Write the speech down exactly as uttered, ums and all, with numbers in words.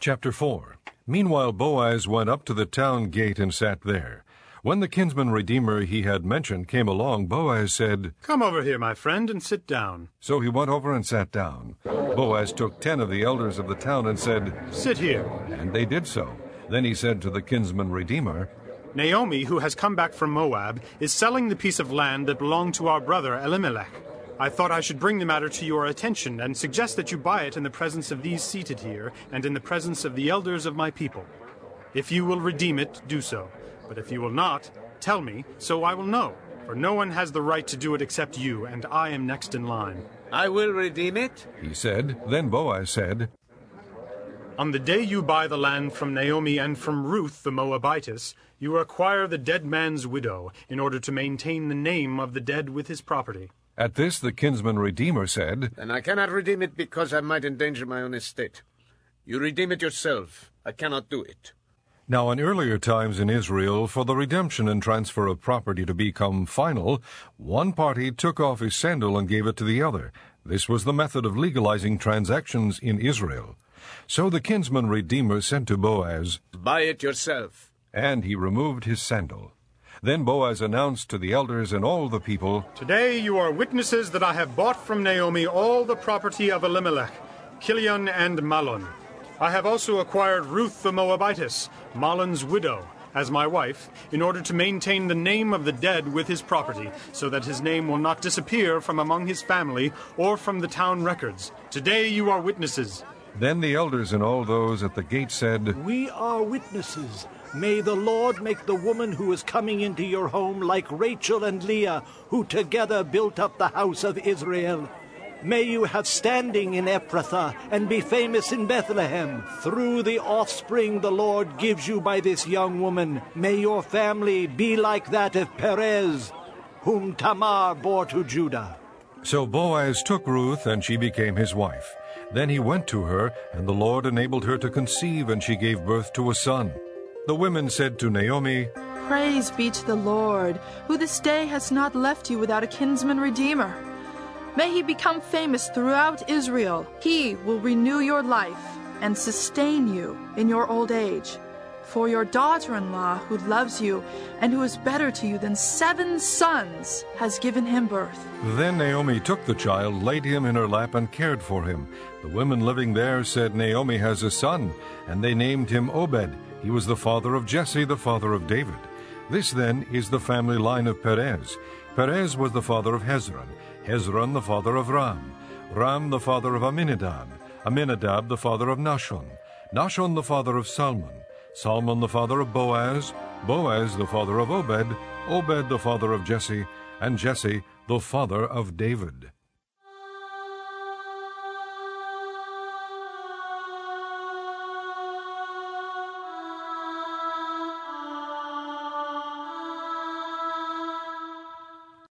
Chapter four. Meanwhile Boaz went up to the town gate and sat there. When the kinsman redeemer he had mentioned came along, Boaz said, "Come over here, my friend, and sit down." So he went over and sat down. Boaz took ten of the elders of the town and said, "Sit here." And they did so. Then he said to the kinsman redeemer, "Naomi, who has come back from Moab, is selling the piece of land that belonged to our brother Elimelech. I thought I should bring the matter to your attention and suggest that you buy it in the presence of these seated here and in the presence of the elders of my people. If you will redeem it, do so. But if you will not, tell me, so I will know. For no one has the right to do it except you, and I am next in line." "I will redeem it," he said. Then Boaz said, "On the day you buy the land from Naomi and from Ruth the Moabitess, you acquire the dead man's widow, in order to maintain the name of the dead with his property." At this the kinsman redeemer said, "Then I cannot redeem it because I might endanger my own estate. You redeem it yourself. I cannot do it." Now in earlier times in Israel, for the redemption and transfer of property to become final, one party took off his sandal and gave it to the other. This was the method of legalizing transactions in Israel. So the kinsman redeemer said to Boaz, "Buy it yourself." And he removed his sandal. Then Boaz announced to the elders and all the people, "Today you are witnesses that I have bought from Naomi all the property of Elimelech, Kilion and Mahlon. I have also acquired Ruth the Moabitess, Mahlon's widow, as my wife, in order to maintain the name of the dead with his property, so that his name will not disappear from among his family or from the town records. Today you are witnesses." Then the elders and all those at the gate said, "We are witnesses. May the Lord make the woman who is coming into your home like Rachel and Leah, who together built up the house of Israel. May you have standing in Ephrathah and be famous in Bethlehem. Through the offspring the Lord gives you by this young woman, may your family be like that of Perez, whom Tamar bore to Judah." So Boaz took Ruth, and she became his wife. Then he went to her, and the Lord enabled her to conceive, and she gave birth to a son. The women said to Naomi, "Praise be to the Lord, who this day has not left you without a kinsman redeemer. May he become famous throughout Israel. He will renew your life and sustain you in your old age. For your daughter-in-law, who loves you and who is better to you than seven sons, has given him birth." Then Naomi took the child, laid him in her lap, and cared for him. The women living there said, "Naomi has a son," and they named him Obed. He was the father of Jesse, the father of David. This then is the family line of Perez. Perez was the father of Hezron, Hezron the father of Ram, Ram the father of Aminadab, Aminadab the father of Nahshon, Nahshon the father of Salmon, Salmon the father of Boaz, Boaz the father of Obed, Obed the father of Jesse, and Jesse the father of David.